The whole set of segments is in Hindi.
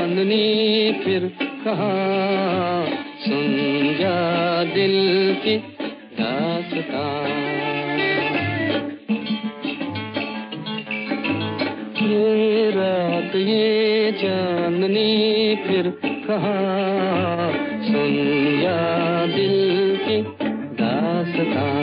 चांदनी फिर कहाँ, सुन जा दिल की दास्तां। ये रात ये चांदनी फिर कहाँ, सुन जा दिल की दास्तां।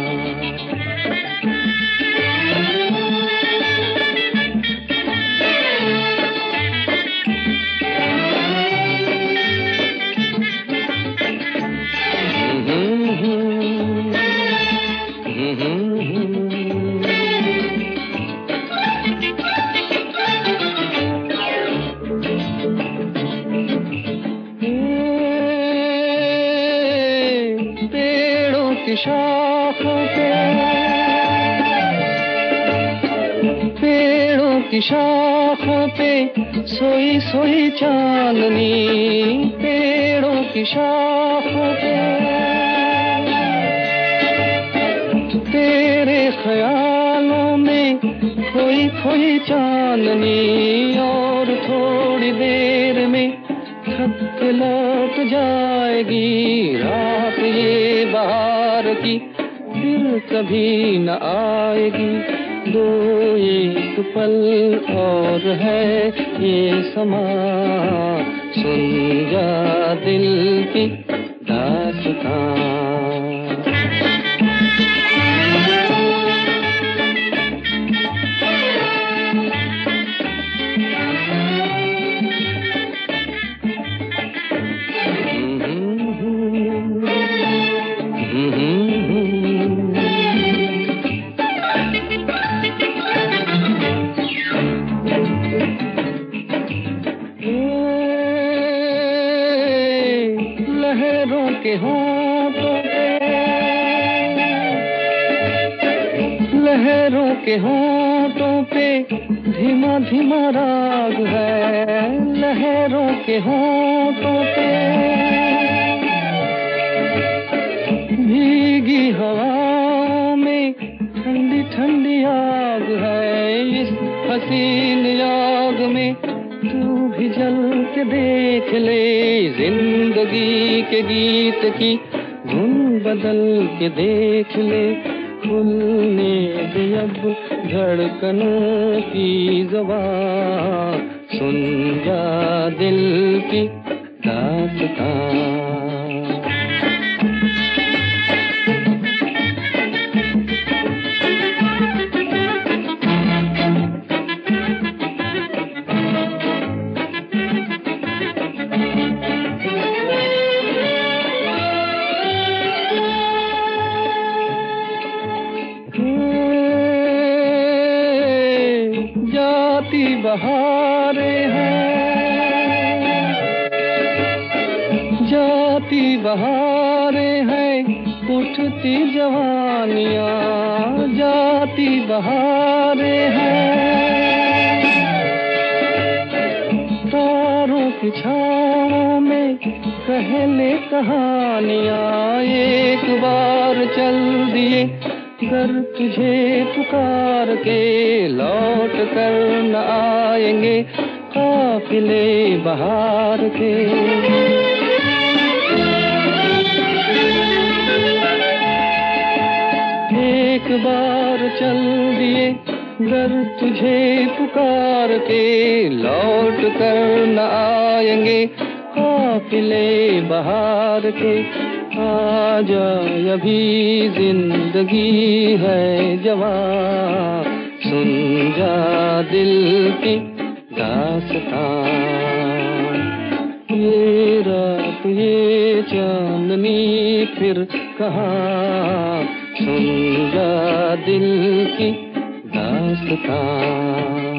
पेड़ों की शाखों पे सोई सोई चांदनी, पेड़ों की शाखों पे तेरे ख्यालों में खोई खोई चांदनी। और थोड़ी देर में थक के लौट जाएगी रात ये बहार की, फिर कभी न आएगी। दो एक पल और है ये समा, सुन जा दिल की दास्तां। लहरों के होंठों पे, लहरों के होंठों पे धीमा धीमा राग है। लहरों के होंठों पे भीगी हवाओं में ठंडी ठंडी आग है। इस हसीन आग में तू भी जल के देख ले, जिंदगी के गीत की धुन बदल के देख ले। खुलने दे अब धड़कनों की ज़बां, सुन जा दिल की दास्तां। जाती बहारें हैं, जाती बहारें हैं, उठती जवानियाँ। जाती बहारें हैं, तारों की छाँव में कहले कहानियाँ। एक बार चल दिए कर तुझे पुकार के, लौट कर न आएंगे काफिले बहार के। एक बार चल दिए गर तुझे पुकार के, लौट कर न आएंगे काफिले बहार के। आजा अभी जिंदगी है जवां, सुन जा दिल की दास्तां। ये रात ये चांदनी फिर कहाँ, सुन जा दिल की दास्तां।